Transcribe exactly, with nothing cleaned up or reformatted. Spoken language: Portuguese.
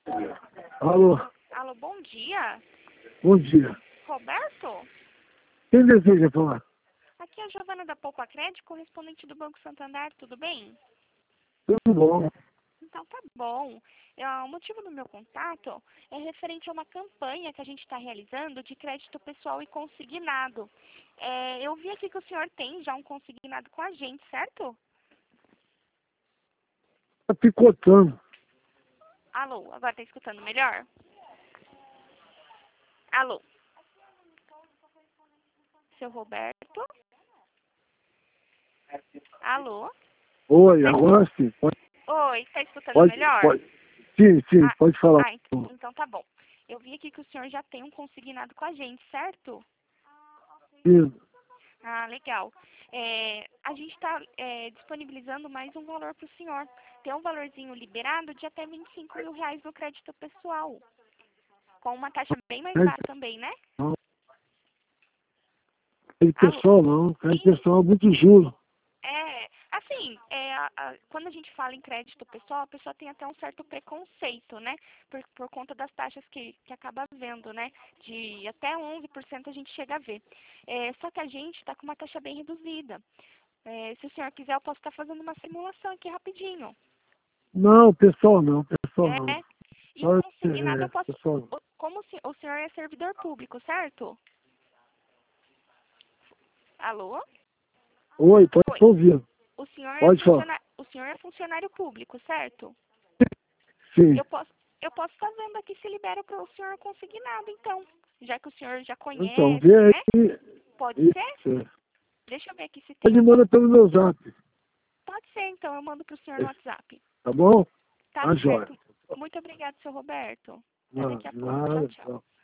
Alô, Alô, bom dia. bom dia. Roberto? Quem deseja falar? Aqui é a Giovana da Poupa Crédito, correspondente do Banco Santander, tudo bem? Tudo bom. Então tá bom. É, o motivo do meu contato é referente a uma campanha que a gente está realizando de crédito pessoal e consignado. É, eu vi aqui que o senhor tem já um consignado com a gente, certo? Tá picotando. Alô, agora tá escutando melhor? Alô? Seu Roberto? Alô? Oi, agora sim. Pode, Oi, tá escutando pode, melhor? pode. Sim, sim, Ah, pode falar. ah, ent- então tá bom. Eu vi aqui que o senhor já tem um consignado com a gente, certo? Sim. Ah, legal. É, a gente está disponibilizando mais um valor para o senhor. Tem um valorzinho liberado de até vinte e cinco mil reais no crédito pessoal. Com uma taxa bem mais baixa também, né? Não, crédito Alô? pessoal não. Crédito Sim. pessoal é muito juro. É, assim, é, a- a- quando a gente fala em crédito pessoal, a pessoa tem até um certo preconceito, né? Por, por conta das taxas que, que acaba vendo, né? De até onze por cento a gente chega a ver. É, só que a gente está com uma taxa bem reduzida. É, se o senhor quiser, eu posso estar fazendo uma simulação aqui rapidinho. Não, pessoal não, pessoal não. É, e o Só, consignado é, eu posso... pessoal não. o- Como o se- o senhor é servidor público, certo? Alô? Oi, pode Oi. ouvir. O senhor é Pode falar. funcionário, o senhor é funcionário público, certo? Sim. Eu posso, eu posso estar vendo aqui se libera para o senhor consignado, então. Já que o senhor já Então, vê conhece, né? aí. Pode ser? Isso. Deixa eu ver aqui se Ele tem. manda pelo meu zap. Pode ser, então. Eu mando para o senhor no WhatsApp. Tá bom? Tá Tá jóia. certo. Muito obrigada, seu Roberto. Até Não, daqui a pouco. Tchau, nada, tchau. tchau.